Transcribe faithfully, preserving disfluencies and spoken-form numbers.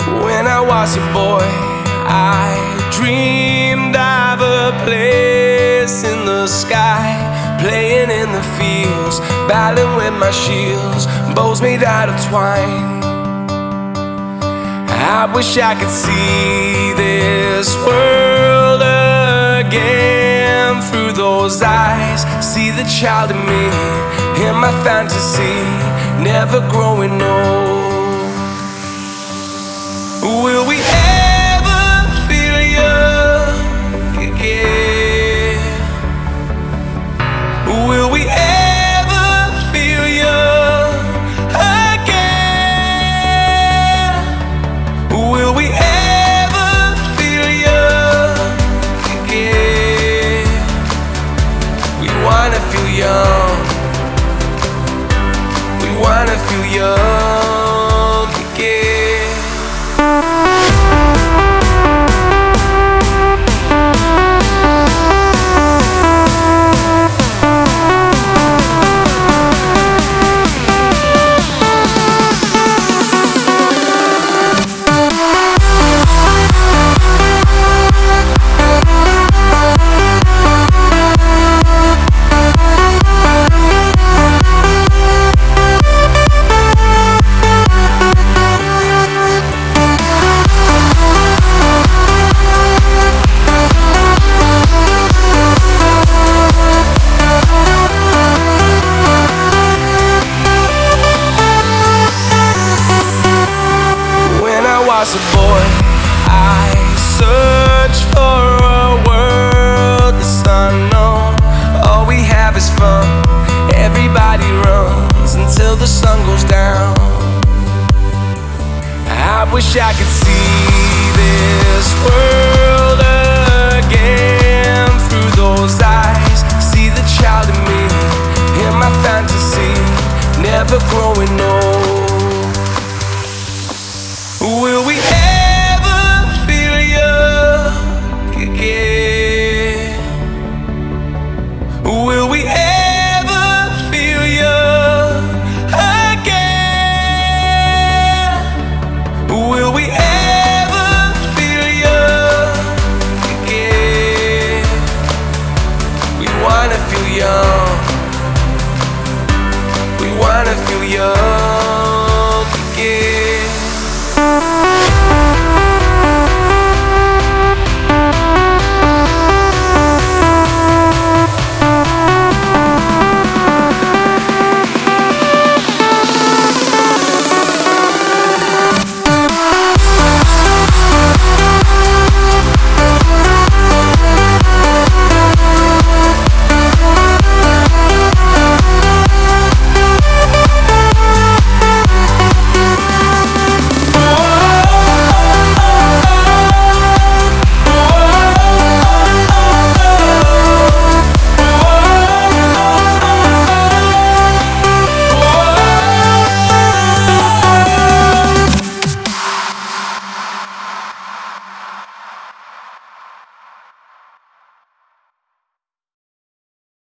When I was a boy, I dreamed of a place in the sky, playing in the fields, battling with my shields, bows made out of twine. I wish I could see this world again through those eyes, see the child in me, in my fantasy, never growing old. Will we ever feel young again? Will we ever feel young again? Will we ever feel young again? We wanna feel young. We wanna feel young again. As a boy, I search for a world that's unknown. All we have is fun. Everybody runs until the sun goes down. I wish I could see this world